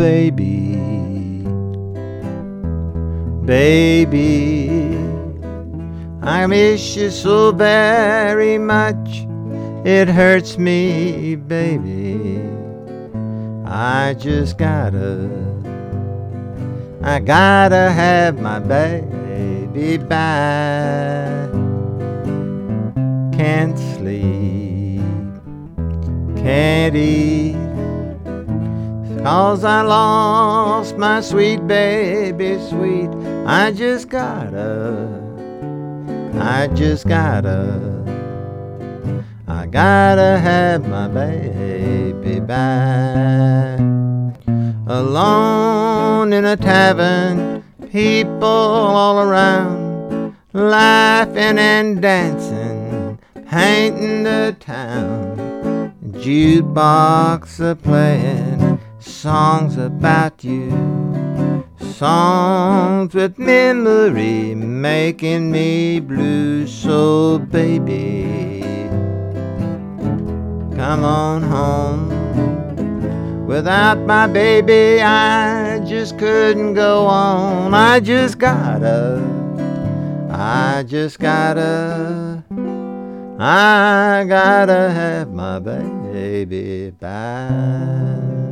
baby, baby, I miss you so very much. It hurts me, baby. I gotta have my baby back. Can't sleep, can't eat, 'cause I lost my sweet baby, sweet. I gotta have my baby back. Alone in a tavern, people all around, laughing and dancing, painting the town. Jukebox are playing songs about you, songs with memory making me blue. So baby, come on home. Without my baby, I just couldn't go on. I gotta have my baby back.